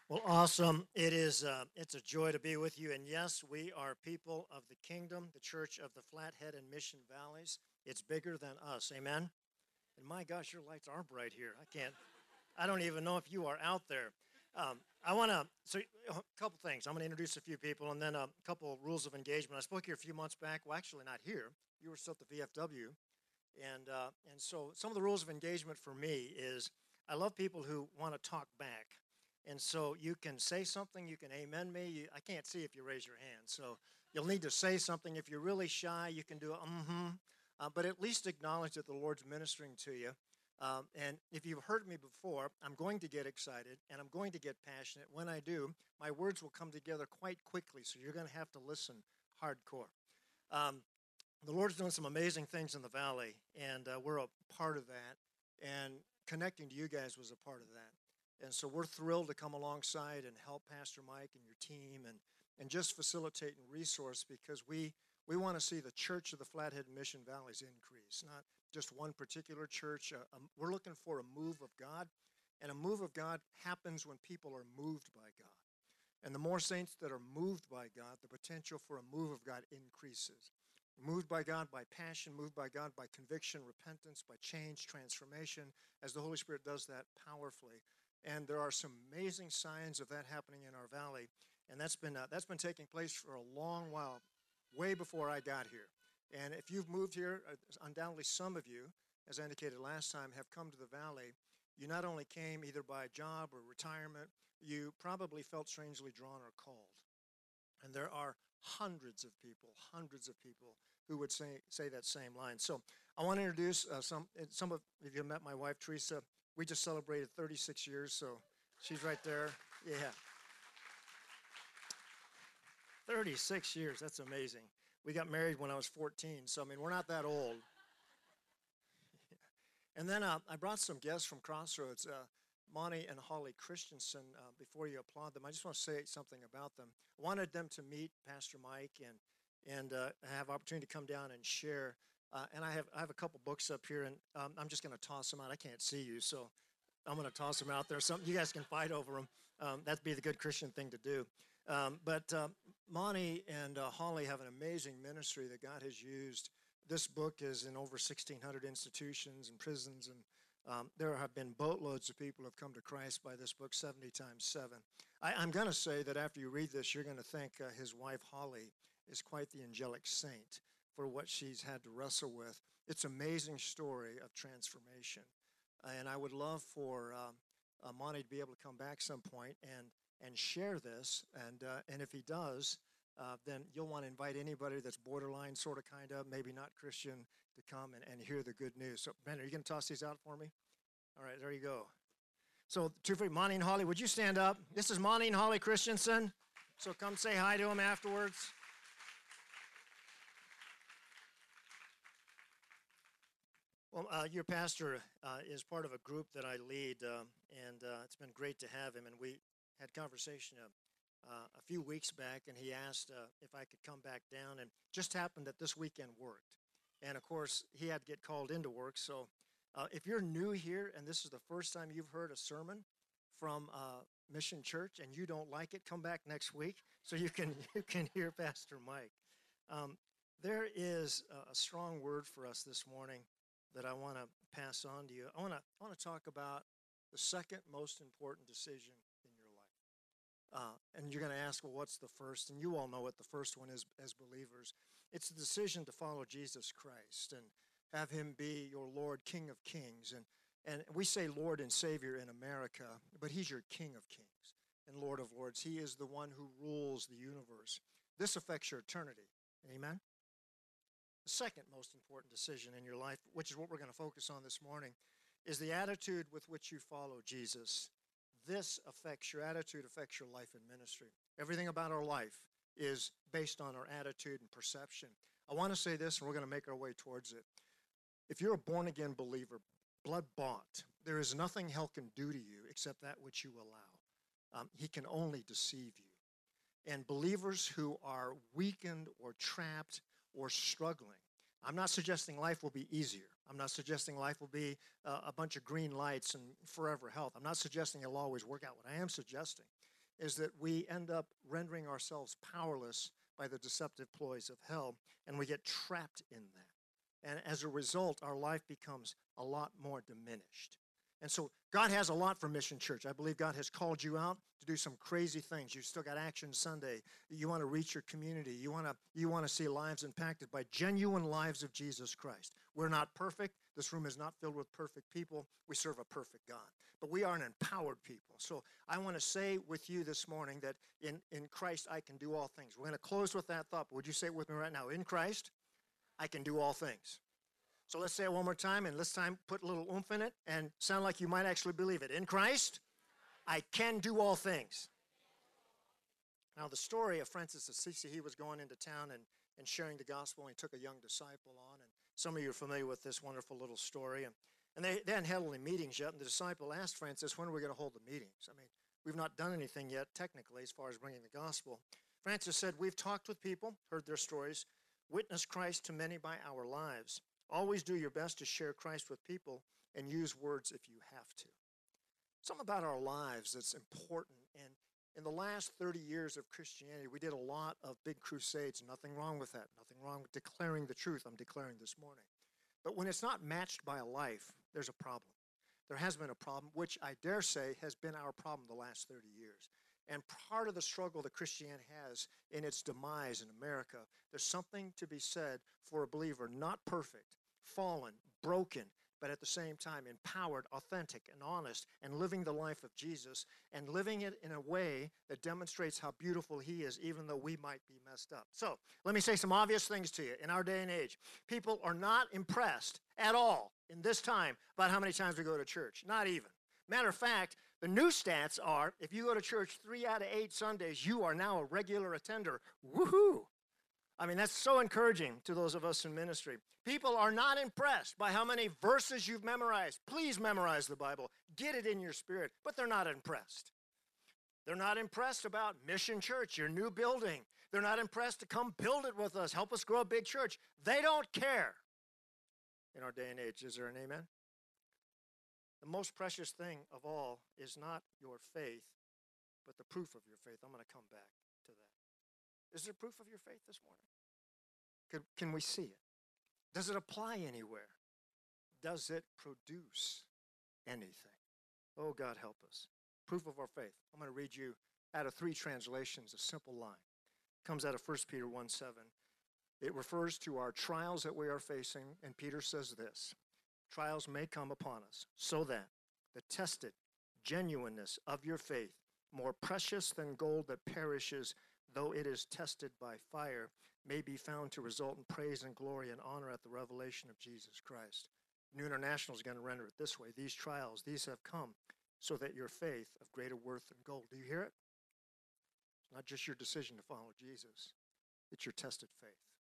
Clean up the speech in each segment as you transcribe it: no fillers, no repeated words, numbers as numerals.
Well, awesome. It's a joy to be with you. And yes, we are people of the kingdom, the Church of the Flathead and Mission Valleys. It's bigger than us. Amen. And my gosh, your lights are bright here. I don't even know if you are out there. I want to, so a couple things. I'm going to introduce a few people and then a couple of rules of engagement. I spoke here a few months back. Well, actually, not here. You were still at the VFW. And so some of the rules of engagement for me is I love people who want to talk back. And so you can say something, you can amen me. I can't see if you raise your hand. So you'll need to say something. If you're really shy, you can do but at least acknowledge that the Lord's ministering to you. And if you've heard me before, I'm going to get excited and I'm going to get passionate. When I do, my words will come together quite quickly. So you're going to have to listen hardcore. Um, the Lord's doing some amazing things in the valley, and we're a part of that. And connecting to you guys was a part of that. And so we're thrilled to come alongside and help Pastor Mike and your team and just facilitate and resource because we want to see the Church of the Flathead Mission Valleys increase, not just one particular church. We're looking for a move of God, and a move of God happens when people are moved by God. And the more saints that are moved by God, the potential for a move of God increases. Moved by God by passion, moved by God by conviction, repentance, by change, transformation, as the Holy Spirit does that powerfully. And there are some amazing signs of that happening in our valley. And that's been taking place for a long while, way before I got here. And if you've moved here, undoubtedly some of you, as I indicated last time, have come to the valley. You not only came either by job or retirement, you probably felt strangely drawn or called. And there are hundreds of people who would say that same line. So I want to introduce some of you have met my wife, Teresa. We just celebrated 36 years, so she's right there. Yeah, 36 years, that's amazing. We got married when I was 14, so I mean, we're not that old. And then I brought some guests from Crossroads, Monty and Holly Christensen. Before you applaud them, I just want to say something about them. I wanted them to meet Pastor Mike and have opportunity to come down and share. And I have a couple books up here, and I'm just going to toss them out. I can't see you, so I'm going to toss them out there. You guys can fight over them. That'd be the good Christian thing to do. But Monty and Holly have an amazing ministry that God has used. This book is in over 1,600 institutions and prisons, and there have been boatloads of people who have come to Christ by this book 70 times 7. I'm going to say that after you read this, you're going to think his wife, Holly, is quite the angelic saint for what she's had to wrestle with. It's an amazing story of transformation. And I would love for Monty to be able to come back some point and share this. And if he does, then you'll want to invite anybody that's borderline, sort of, kind of, maybe not Christian, to come and hear the good news. So, Ben, are you going to toss these out for me? All right, there you go. So, Monty and Holly, would you stand up? This is Monty and Holly Christensen. So come say hi to them afterwards. Well, your pastor is part of a group that I lead, and it's been great to have him. And we had conversation a few weeks back, and he asked if I could come back down, and just happened that this weekend worked. And of course, he had to get called into work. So if you're new here and this is the first time you've heard a sermon from Mission Church and you don't like it, come back next week so you can hear Pastor Mike. There is a strong word for us this morning that I want to pass on to you. I want to talk about the second most important decision in your life. And you're going to ask, well, what's the first? And you all know what the first one is as believers. It's the decision to follow Jesus Christ and have him be your Lord, King of Kings. And we say Lord and Savior in America, but he's your King of Kings and Lord of Lords. He is the one who rules the universe. This affects your eternity. Amen? The second most important decision in your life, which is what we're going to focus on this morning, is the attitude with which you follow Jesus. This affects your attitude, affects your life and ministry. Everything about our life is based on our attitude and perception. I want to say this, and we're going to make our way towards it. If you're a born-again believer, blood-bought, there is nothing hell can do to you except that which you allow. He can only deceive you. And believers who are weakened or trapped or struggling, I'm not suggesting life will be easier. I'm not suggesting life will be a bunch of green lights and forever health. I'm not suggesting it'll always work out. What I am suggesting is that we end up rendering ourselves powerless by the deceptive ploys of hell, and we get trapped in that. And as a result, our life becomes a lot more diminished. And so God has a lot for Mission Church. I believe God has called you out to do some crazy things. You've still got Action Sunday. You want to reach your community. You want to see lives impacted by genuine lives of Jesus Christ. We're not perfect. This room is not filled with perfect people. We serve a perfect God. But we are an empowered people. So I want to say with you this morning that in Christ I can do all things. We're going to close with that thought. But would you say it with me right now? In Christ, I can do all things. So let's say it one more time, and this time put a little oomph in it and sound like you might actually believe it. In Christ, I can do all things. Now, the story of Francis of Assisi, he was going into town and sharing the gospel, and he took a young disciple on. And some of you are familiar with this wonderful little story. And they hadn't held any meetings yet, and the disciple asked Francis, when are we going to hold the meetings? I mean, we've not done anything yet, technically, as far as bringing the gospel. Francis said, we've talked with people, heard their stories, witnessed Christ to many by our lives. Always do your best to share Christ with people and use words if you have to. Something about our lives that's important. And in the last 30 years of Christianity, we did a lot of big crusades. Nothing wrong with that. Nothing wrong with declaring the truth I'm declaring this morning. But when it's not matched by a life, there's a problem. There has been a problem, which I dare say has been our problem the last 30 years. And part of the struggle that Christianity has in its demise in America, there's something to be said for a believer, not perfect, fallen, broken, but at the same time empowered, authentic, and honest, and living the life of Jesus, and living it in a way that demonstrates how beautiful he is, even though we might be messed up. So let me say some obvious things to you. In our day and age, people are not impressed at all in this time about how many times we go to church. Not even. Matter of fact, the new stats are, if you go to church 3 out of 8 Sundays, you are now a regular attender. Woohoo! I mean, that's so encouraging to those of us in ministry. People are not impressed by how many verses you've memorized. Please memorize the Bible. Get it in your spirit. But they're not impressed. They're not impressed about Mission Church, your new building. They're not impressed to come build it with us, help us grow a big church. They don't care in our day and age. Is there an amen? The most precious thing of all is not your faith, but the proof of your faith. I'm going to come back to that. Is there proof of your faith this morning? Can we see it? Does it apply anywhere? Does it produce anything? Oh, God, help us. Proof of our faith. I'm going to read you out of 3 translations, a simple line. It comes out of 1 Peter 1:7. It refers to our trials that we are facing, and Peter says this: trials may come upon us, so that the tested genuineness of your faith, more precious than gold that perishes, though it is tested by fire, may be found to result in praise and glory and honor at the revelation of Jesus Christ. New International is going to render it this way: these trials, these have come so that your faith of greater worth than gold. Do you hear it? It's not just your decision to follow Jesus. It's your tested faith.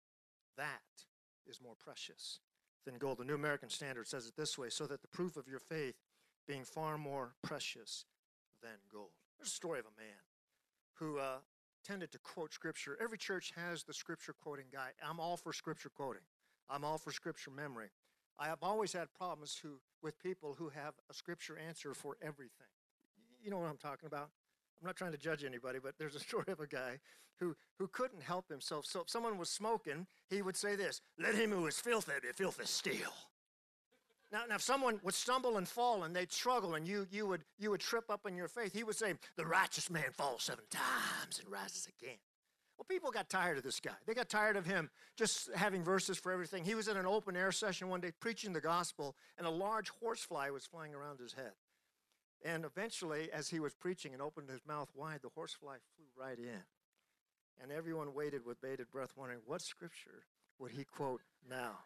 That is more precious than gold. The New American Standard says it this way: so that the proof of your faith being far more precious than gold. There's a story of a man who tended to quote Scripture. Every church has the Scripture quoting guy. I'm all for Scripture quoting. I'm all for Scripture memory. I have always had problems with people who have a Scripture answer for everything. You know what I'm talking about? I'm not trying to judge anybody, but there's a story of a guy who couldn't help himself. So if someone was smoking, he would say this: let him who is filthy be filthy still. Now, if someone would stumble and fall and they'd struggle and you would trip up in your faith, he would say, the righteous man falls 7 times and rises again. Well, people got tired of this guy. They got tired of him just having verses for everything. He was in an open air session one day preaching the gospel, and a large horsefly was flying around his head. And eventually, as he was preaching and opened his mouth wide, the horsefly flew right in. And everyone waited with bated breath, wondering what scripture would he quote now.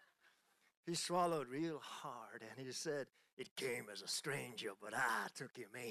He swallowed real hard, and he said, it came as a stranger, but I took him in.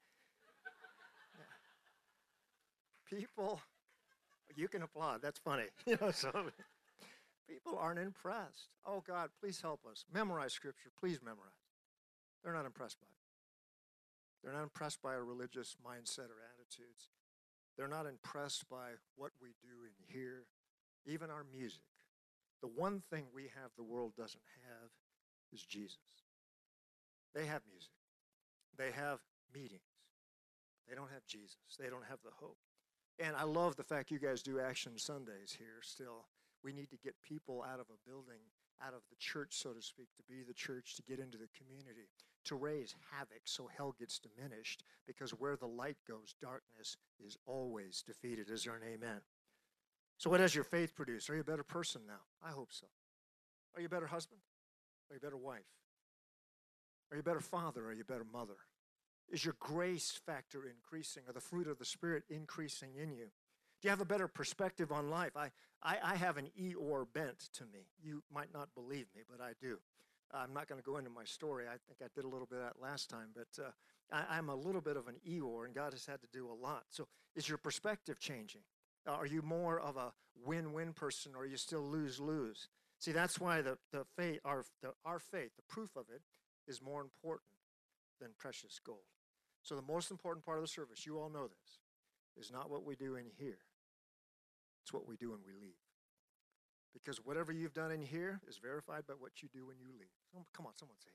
People, you can applaud. That's funny. So people aren't impressed. Oh, God, please help us. Memorize Scripture. Please memorize. They're not impressed by it. They're not impressed by our religious mindset or attitudes. They're not impressed by what we do and hear, even our music. The one thing we have the world doesn't have is Jesus. They have music. They have meetings. They don't have Jesus. They don't have the hope. And I love the fact you guys do Action Sundays here still. We need to get people out of a building, out of the church, so to speak, to be the church, to get into the community, to raise havoc so hell gets diminished, because where the light goes, darkness is always defeated. Is there an amen? So what does your faith produce? Are you a better person now? I hope so. Are you a better husband? Are you a better wife? Are you a better father? Are you a better mother? Is your grace factor increasing? Or the fruit of the Spirit increasing in you? Do you have a better perspective on life? I have an Eeyore bent to me. You might not believe me, but I do. I'm not going to go into my story. I think I did a little bit of that last time, but I'm a little bit of an Eeyore, and God has had to do a lot. So is your perspective changing? Are you more of a win-win person, or are you still lose-lose? See, that's why our faith, the proof of it, is more important than precious gold. So the most important part of the service, you all know this, is not what we do in here. It's what we do when we leave. Because whatever you've done in here is verified by what you do when you leave. Come on, someone say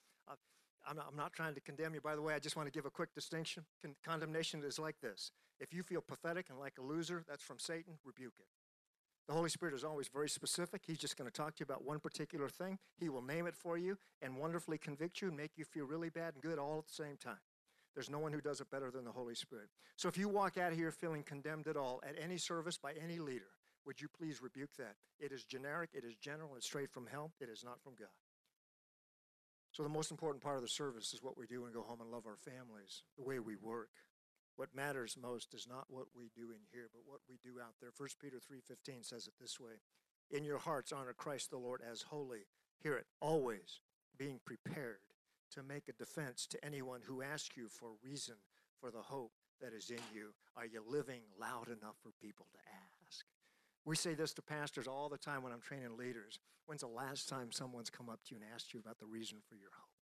amen. I'm not trying to condemn you. By the way, I just want to give a quick distinction. Condemnation is like this. If you feel pathetic and like a loser, that's from Satan, rebuke it. The Holy Spirit is always very specific. He's just going to talk to you about one particular thing. He will name it for you and wonderfully convict you and make you feel really bad and good all at the same time. There's no one who does it better than the Holy Spirit. So if you walk out of here feeling condemned at all at any service by any leader, would you please rebuke that? It is generic, it is general, it's straight from hell. It is not from God. So the most important part of the service is what we do and go home and love our families, the way we work. What matters most is not what we do in here, but what we do out there. 1 Peter 3:15 says it this way. In your hearts honor Christ the Lord as holy. Hear it, always being prepared to make a defense to anyone who asks you for reason for the hope that is in you. Are you living loud enough for people to ask? We say this to pastors all the time when I'm training leaders. When's the last time someone's come up to you and asked you about the reason for your hope?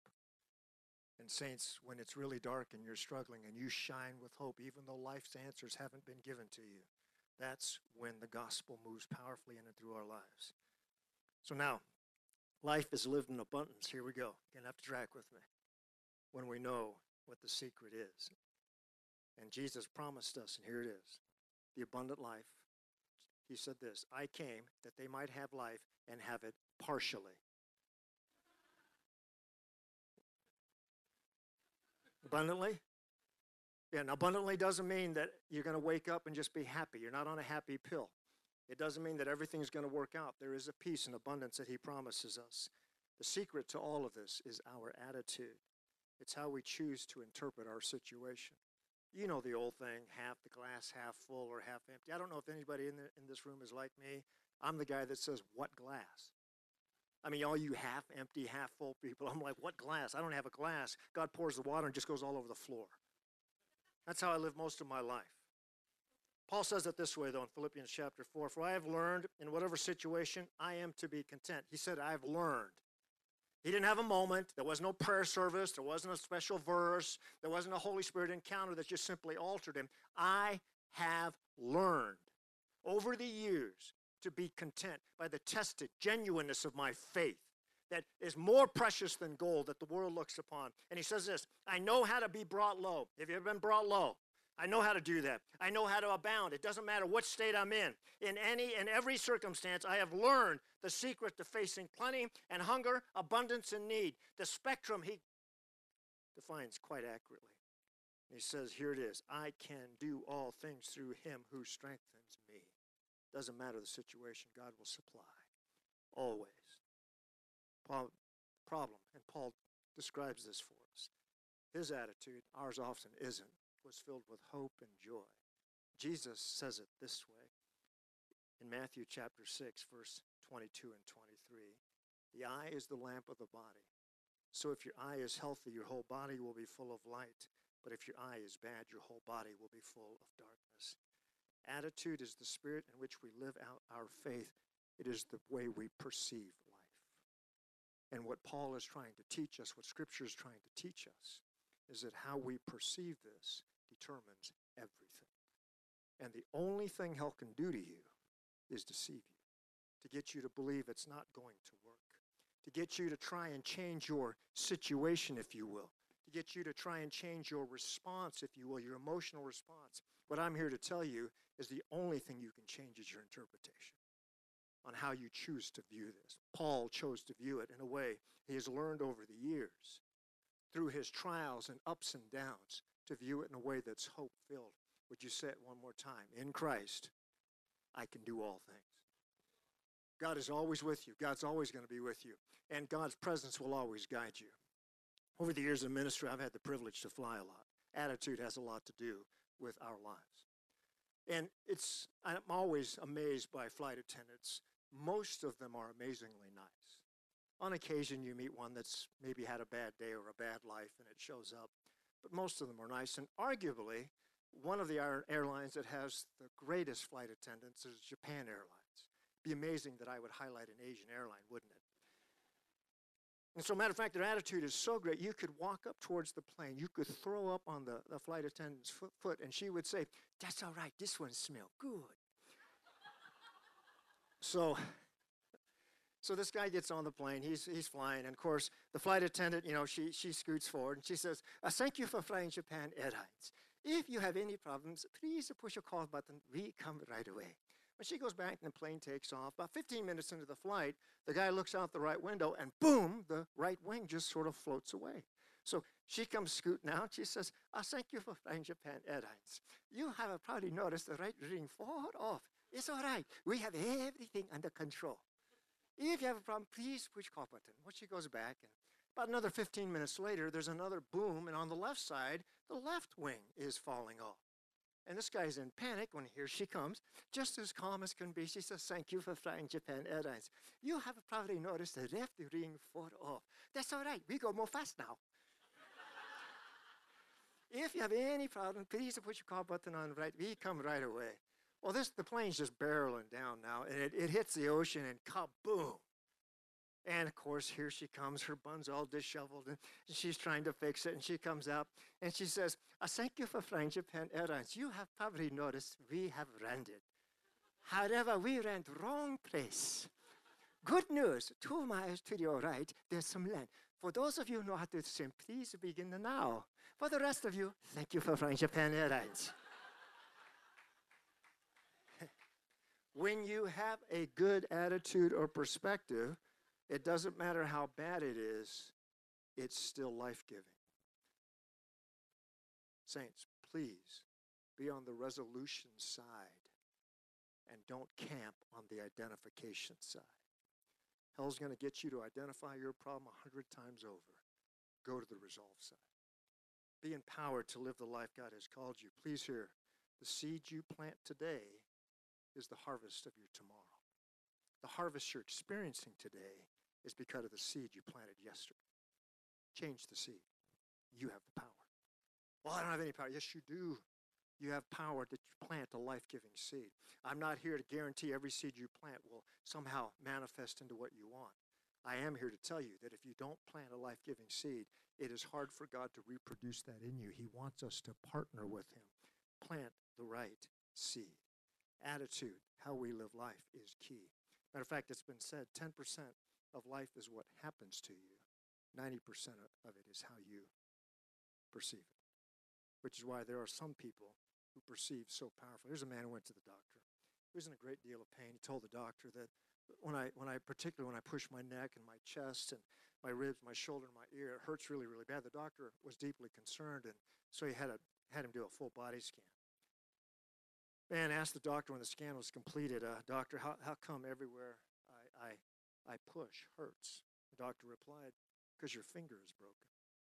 And saints, when it's really dark and you're struggling and you shine with hope, even though life's answers haven't been given to you, that's when the gospel moves powerfully in and through our lives. So now, life is lived in abundance. Here we go. You're going to have to track with me. When we know what the secret is. And Jesus promised us, and here it is, the abundant life. He said this, I came that they might have life and have it partially. Abundantly? Yeah, and abundantly doesn't mean that you're going to wake up and just be happy. You're not on a happy pill. It doesn't mean that everything's going to work out. There is a peace and abundance that he promises us. The secret to all of this is our attitude. It's how we choose to interpret our situation. You know the old thing, half the glass, half full or half empty. I don't know if anybody in this room is like me. I'm the guy that says, what glass? I mean, all you half empty, half full people, I'm like, what glass? I don't have a glass. God pours the water and just goes all over the floor. That's how I live most of my life. Paul says it this way, though, in Philippians chapter 4, for I have learned in whatever situation I am to be content. He said, I have learned. He didn't have a moment. There was no prayer service. There wasn't a special verse. There wasn't a Holy Spirit encounter that just simply altered him. I have learned over the years to be content by the tested genuineness of my faith that is more precious than gold that the world looks upon. And he says this, I know how to be brought low. Have you ever been brought low? I know how to do that. I know how to abound. It doesn't matter what state I'm in. In any and every circumstance, I have learned the secret to facing plenty and hunger, abundance and need. The spectrum he defines quite accurately. He says, here it is. I can do all things through him who strengthens me. Doesn't matter the situation, God will supply. Always. Problem, and Paul describes this for us. His attitude, ours often isn't, was filled with hope and joy. Jesus says it this way in Matthew chapter 6, verse 22 and 23. The eye is the lamp of the body. So if your eye is healthy, your whole body will be full of light. But if your eye is bad, your whole body will be full of darkness. Attitude is the spirit in which we live out our faith. It is the way we perceive life. And what Paul is trying to teach us, what Scripture is trying to teach us, is that how we perceive this determines everything. And the only thing hell can do to you is deceive you, to get you to believe it's not going to work, to get you to try and change your situation, if you will, to get you to try and change your response, if you will, your emotional response. What I'm here to tell you is the only thing you can change is your interpretation on how you choose to view this. Paul chose to view it in a way he has learned over the years through his trials and ups and downs to view it in a way that's hope-filled. Would you say it one more time? In Christ, I can do all things. God is always with you. God's always going to be with you. And God's presence will always guide you. Over the years of ministry, I've had the privilege to fly a lot. Attitude has a lot to do with our lives. And I'm always amazed by flight attendants. Most of them are amazingly nice. On occasion, you meet one that's maybe had a bad day or a bad life, and it shows up. But most of them are nice. And arguably, one of the airlines that has the greatest flight attendants is Japan Airlines. It'd be amazing that I would highlight an Asian airline, wouldn't it? And so, matter of fact, their attitude is so great, you could walk up towards the plane, you could throw up on the flight attendant's foot, and she would say, "That's all right, this one smells good." So this guy gets on the plane, he's flying, and of course, the flight attendant, she scoots forward, and she says, "Thank you for flying Japan Airlines. If you have any problems, please push a call button, we come right away." When she goes back and the plane takes off, about 15 minutes into the flight, the guy looks out the right window and boom, the right wing just sort of floats away. So she comes scooting out. She says, "Thank you for flying Japan Airlines. You have probably noticed the right wing fall off. It's all right. We have everything under control. If you have a problem, please push call button." Well, she goes back, and about another 15 minutes later, there's another boom, and on the left side, the left wing is falling off. And this guy's in panic when here she comes, just as calm as can be. She says, "Thank you for flying Japan Airlines. You have probably noticed the left wing fall off. That's all right. We go more fast now. If you have any problem, please push your call button on the right. We come right away." Well, the plane's just barreling down now, and it hits the ocean, and kaboom. And, of course, here she comes. Her bun's all disheveled, and she's trying to fix it. And she comes out, and she says, "Thank you for flying Japan Airlines. You have probably noticed we have landed. However, we ran wrong place. Good news, 2 miles to your right, there's some land. For those of you who know how to swim, please begin now. For the rest of you, thank you for flying Japan Airlines." When you have a good attitude or perspective, it doesn't matter how bad it is, it's still life-giving. Saints, please be on the resolution side and don't camp on the identification side. Hell's going to get you to identify your problem 100 times over. Go to the resolve side. Be empowered to live the life God has called you. Please hear, the seed you plant today is the harvest of your tomorrow. The harvest you're experiencing today is because of the seed you planted yesterday. Change the seed. You have the power. Well, I don't have any power. Yes, you do. You have power to plant a life-giving seed. I'm not here to guarantee every seed you plant will somehow manifest into what you want. I am here to tell you that if you don't plant a life-giving seed, it is hard for God to reproduce that in you. He wants us to partner with him. Plant the right seed. Attitude, how we live life, is key. Matter of fact, it's been said 10% of life is what happens to you. 90% of it is how you perceive it, which is why there are some people who perceive so powerfully. There's a man who went to the doctor. He was in a great deal of pain. He told the doctor that particularly when I push my neck and my chest and my ribs, my shoulder, and my ear, it hurts really, really bad. The doctor was deeply concerned, and so he had him do a full body scan. Man asked the doctor when the scan was completed, "Doctor, how come everywhere I push hurts?" The doctor replied, "Because your finger is broken."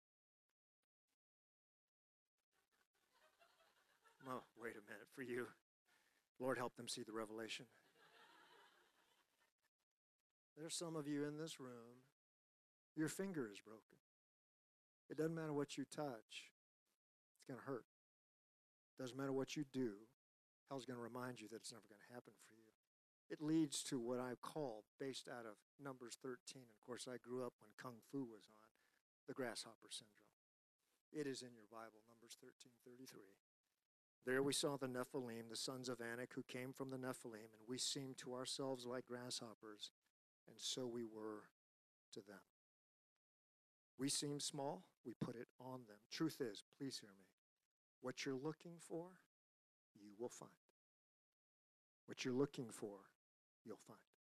Oh, wait a minute, for you. Lord, help them see the revelation. There's some of you in this room, your finger is broken. It doesn't matter what you touch, it's going to hurt. It doesn't matter what you do, hell's going to remind you that it's never going to happen for you. It leads to what I call, based out of Numbers 13, and of course I grew up when Kung Fu was on, the grasshopper syndrome. It is in your Bible, Numbers 13:33. There we saw the Nephilim, the sons of Anak, who came from the Nephilim, and we seemed to ourselves like grasshoppers, and so we were to them. We seem small, we put it on them. Truth is, please hear me, what you're looking for, you will find. What you're looking for, you'll find.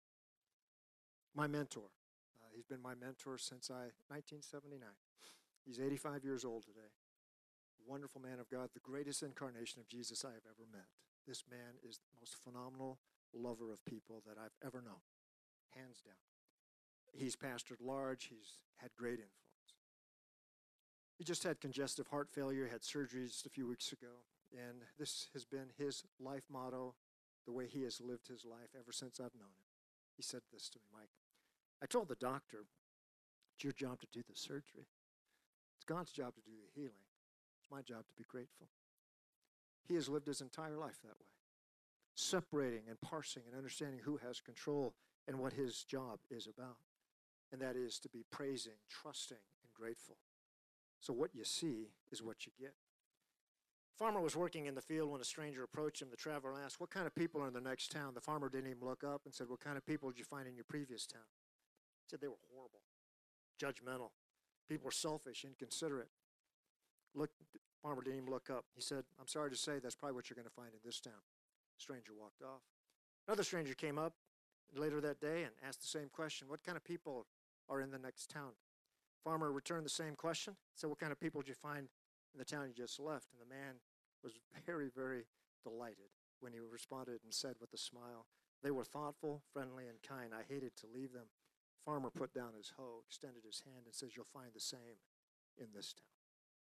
My mentor, he's been my mentor since 1979. He's 85 years old today. Wonderful man of God, the greatest incarnation of Jesus I have ever met. This man is the most phenomenal lover of people that I've ever known, hands down. He's pastored large. He's had great influence. He just had congestive heart failure, had surgery just a few weeks ago, and this has been his life motto, the way he has lived his life ever since I've known him. He said this to me, Mike. I told the doctor, it's your job to do the surgery. It's God's job to do the healing. It's my job to be grateful. He has lived his entire life that way, separating and parsing and understanding who has control and what his job is about. And that is to be praising, trusting, and grateful. So what you see is what you get. Farmer was working in the field when a stranger approached him. The traveler asked, what kind of people are in the next town? The farmer didn't even look up and said, what kind of people did you find in your previous town? He said they were horrible, judgmental. People were selfish, inconsiderate. The farmer didn't even look up. He said, I'm sorry to say that's probably what you're going to find in this town. The stranger walked off. Another stranger came up later that day and asked the same question, what kind of people are in the next town? Farmer returned the same question, said, what kind of people did you find in the town you just left? And the man was very, very delighted when he responded and said with a smile, they were thoughtful, friendly, and kind. I hated to leave them. Farmer put down his hoe, extended his hand, and says, you'll find the same in this town.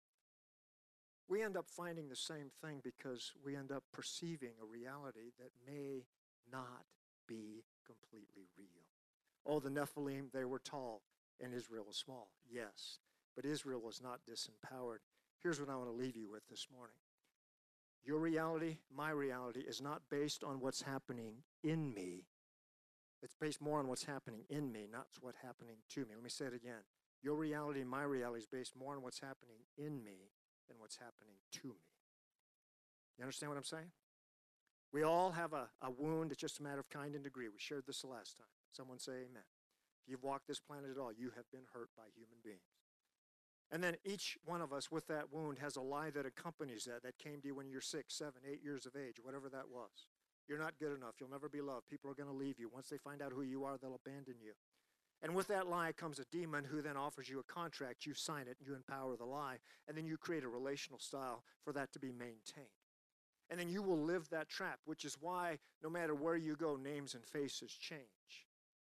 We end up finding the same thing because we end up perceiving a reality that may not be completely real. Oh, the Nephilim, they were tall, and Israel was small. Yes, but Israel was not disempowered. Here's what I want to leave you with this morning. Your reality, my reality, is not based on what's happening in me. It's based more on what's happening in me, not what's happening to me. Let me say it again. Your reality, my reality, is based more on what's happening in me than what's happening to me. You understand what I'm saying? We all have a wound. It's just a matter of kind and degree. We shared this the last time. Someone say amen. If you've walked this planet at all, you have been hurt by human beings. And then each one of us with that wound has a lie that accompanies that came to you when you're 6, 7, 8 years of age, whatever that was. You're not good enough. You'll never be loved. People are going to leave you. Once they find out who you are, they'll abandon you. And with that lie comes a demon who then offers you a contract. You sign it, you empower the lie, and then you create a relational style for that to be maintained. And then you will live that trap, which is why no matter where you go, names and faces change.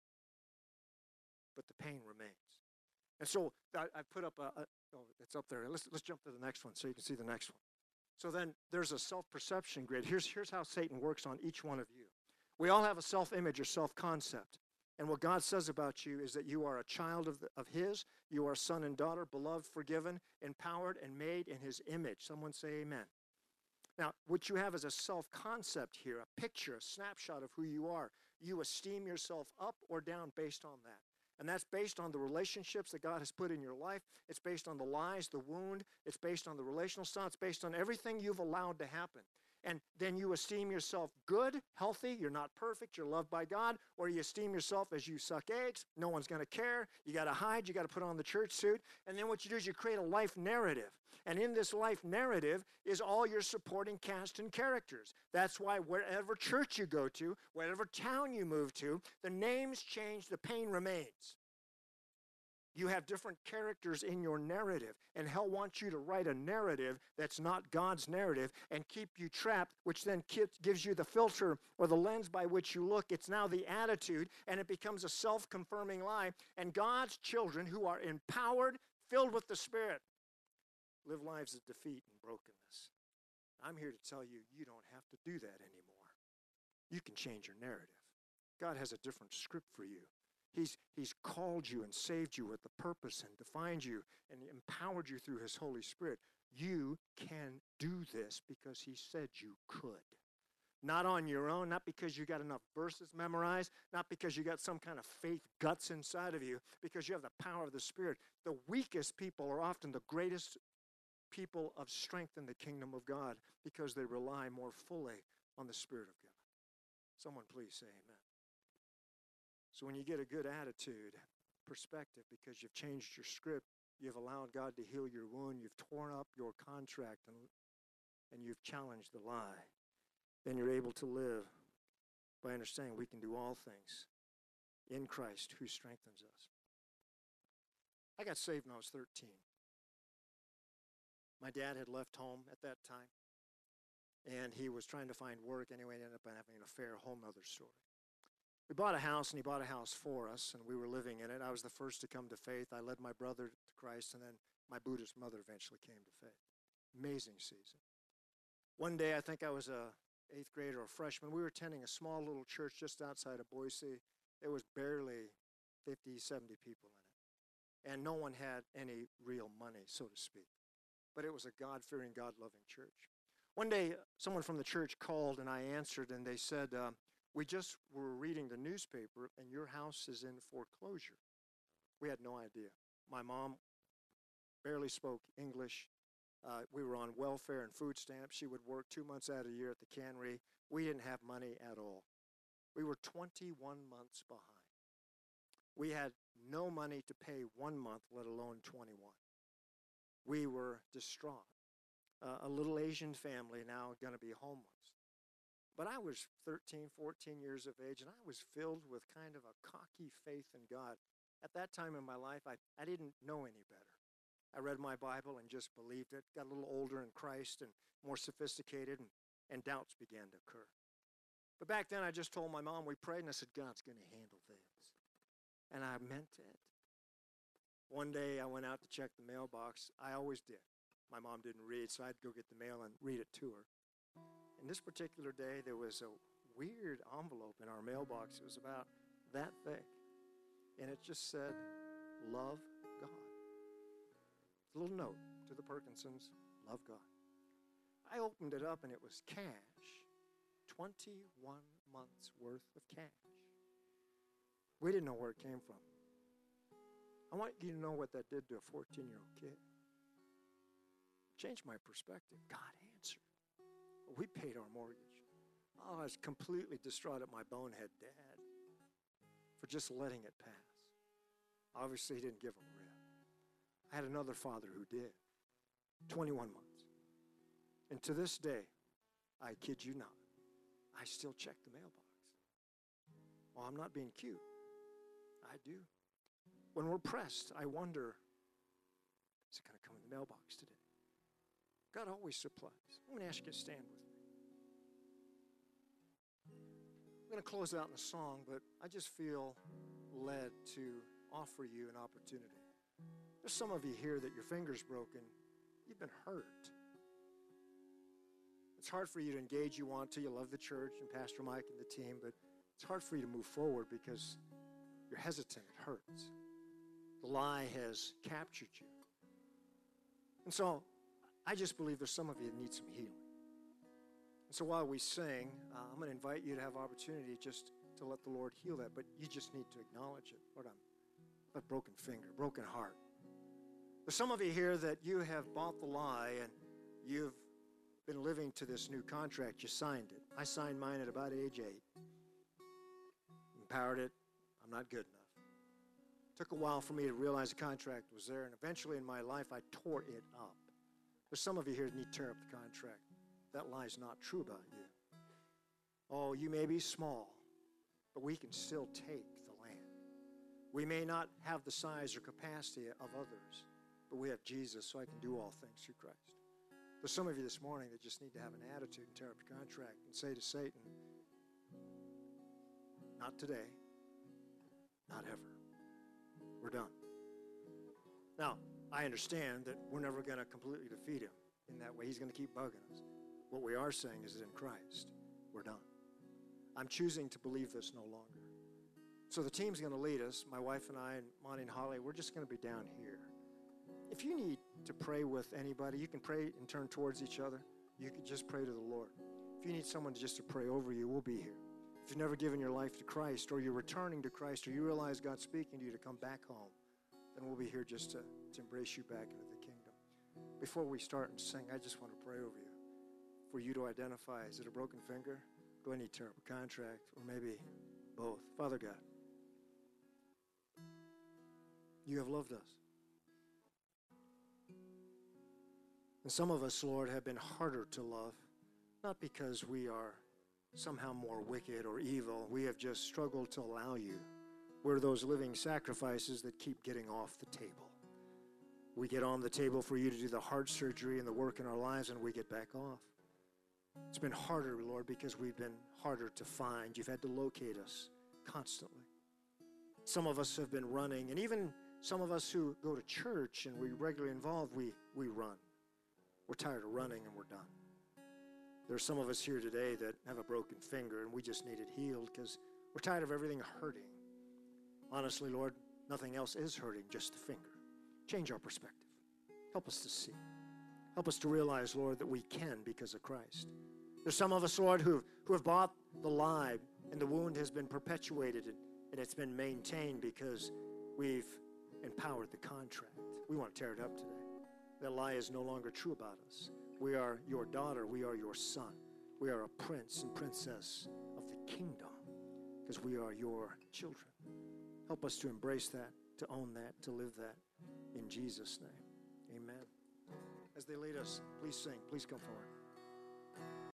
But the pain remains. And so I put up it's up there. Let's jump to the next one so you can see the next one. So then there's a self-perception grid. Here's how Satan works on each one of you. We all have a self-image or self-concept. And what God says about you is that you are a child of his. You are son and daughter, beloved, forgiven, empowered, and made in his image. Someone say amen. Now, what you have is a self-concept here, a picture, a snapshot of who you are. You esteem yourself up or down based on that. And that's based on the relationships that God has put in your life. It's based on the lies, the wound. It's based on the relational style. It's based on everything you've allowed to happen. And then you esteem yourself good, healthy, you're not perfect, you're loved by God, or you esteem yourself as you suck eggs, no one's going to care, you got to hide, you got to put on the church suit, and then what you do is you create a life narrative. And in this life narrative is all your supporting cast and characters. That's why wherever church you go to, whatever town you move to, the names change, the pain remains. You have different characters in your narrative, and hell wants you to write a narrative that's not God's narrative and keep you trapped, which then gives you the filter or the lens by which you look. It's now the attitude, and it becomes a self-confirming lie. And God's children who are empowered, filled with the Spirit, live lives of defeat and brokenness. I'm here to tell you, you don't have to do that anymore. You can change your narrative. God has a different script for you. He's called you and saved you with a purpose and defined you and empowered you through his Holy Spirit. You can do this because he said you could. Not on your own, not because you got enough verses memorized, not because you got some kind of faith guts inside of you, because you have the power of the Spirit. The weakest people are often the greatest people of strength in the kingdom of God because they rely more fully on the Spirit of God. Someone please say amen. So when you get a good attitude, perspective, because you've changed your script, You've allowed God to heal your wound. You've torn up your contract and you've challenged the lie. Then you're able to live by understanding we can do all things in Christ who strengthens us. I got saved when I was 13. My dad had left home at that time, and he was trying to find work anyway, and ended up having an affair, a whole nother story. We bought a house, and he bought a house for us, and we were living in it. I was the first to come to faith. I led my brother to Christ, and then my Buddhist mother eventually came to faith. Amazing season. One day, I think I was a 8th grader or freshman. We were attending a small little church just outside of Boise. There was barely 50, 70 people in it. And no one had any real money, so to speak. But it was a God-fearing, God-loving church. One day, someone from the church called, and I answered, and they said, we just were reading the newspaper, and your house is in foreclosure. We had no idea. My mom barely spoke English. We were on welfare and food stamps. She would work 2 months out of the year at the cannery. We didn't have money at all. We were 21 months behind. We had no money to pay 1 month, let alone 21. We were distraught. A little Asian family now going to be homeless. But I was 13, 14 years of age, and I was filled with kind of a cocky faith in God. At that time in my life, I didn't know any better. I read my Bible and just believed it, got a little older in Christ and more sophisticated, and doubts began to occur. But back then, I just told my mom, we prayed, and I said, God's going to handle things. And I meant it. One day, I went out to check the mailbox. I always did. My mom didn't read, so I'd go get the mail and read it to her. And this particular day, there was a weird envelope in our mailbox. It was about that thick. And it just said, love God. A little note to the Perkinsons, love God. I opened it up, and it was cash. 21 months worth of cash. We didn't know where it came from. I want you to know what that did to a 14-year-old kid. Changed my perspective. God answered. We paid our mortgage. Oh, I was completely distraught at my bonehead dad for just letting it pass. Obviously, he didn't give a rip. I had another father who did. 21 months. And to this day, I kid you not, I still check the mailbox. Well, I'm not being cute. I do. When we're pressed, I wonder, is it going to come in the mailbox today? God always supplies. I'm going to ask you to stand with me. I'm going to close out in a song, but I just feel led to offer you an opportunity. There's some of you here that your finger's broken. You've been hurt. It's hard for you to engage. You want to. You love the church and Pastor Mike and the team, but it's hard for you to move forward because you're hesitant. It hurts. The lie has captured you. And so I just believe there's some of you that need some healing. And so while we sing, I'm going to invite you to have opportunity just to let the Lord heal that, but you just need to acknowledge it. Lord, I'm a broken finger, broken heart. There's some of you here that you have bought the lie and you've been living to this new contract. You signed it. I signed mine at about age 8. Empowered it. I'm not good enough. Took a while for me to realize the contract was there, and eventually in my life, I tore it up. There's some of you here that need to tear up the contract. That lie's not true about you. Oh, you may be small, but we can still take the land. We may not have the size or capacity of others, but we have Jesus, so I can do all things through Christ. There's some of you this morning that just need to have an attitude and tear up your contract and say to Satan, not today, not ever. We're done. Now, I understand that we're never going to completely defeat him in that way. He's going to keep bugging us. What we are saying is that in Christ, we're done. I'm choosing to believe this no longer. So the team's going to lead us. My wife and I and Monty and Holly, we're just going to be down here. If you need to pray with anybody, you can pray and turn towards each other. You can just pray to the Lord. If you need someone just to pray over you, we'll be here. If you've never given your life to Christ, or you're returning to Christ, or you realize God's speaking to you to come back home, then we'll be here just to embrace you back into the kingdom. Before we start and sing, I just want to pray over you. For you to identify, is it a broken finger? Do I need to tear up a contract? Or maybe both. Father God, you have loved us. And some of us, Lord, have been harder to love, not because we are somehow more wicked or evil. We have just struggled to allow you. We're those living sacrifices that keep getting off the table. We get on the table for you to do the heart surgery and the work in our lives, and we get back off. It's been harder, Lord, because we've been harder to find. You've had to locate us constantly. Some of us have been running, and even some of us who go to church and we're regularly involved, we run. We're tired of running and we're done. There's some of us here today that have a broken finger and we just need it healed because we're tired of everything hurting. Honestly, Lord, nothing else is hurting, just the finger. Change our perspective. Help us to see. Help us to realize, Lord, that we can because of Christ. There's some of us, Lord, who have bought the lie, and the wound has been perpetuated and it's been maintained because we've empowered the contract. We want to tear it up today. That lie is no longer true about us. We are your daughter. We are your son. We are a prince and princess of the kingdom because we are your children. Help us to embrace that, to own that, to live that in Jesus' name. Amen. As they lead us, please sing. Please come forward.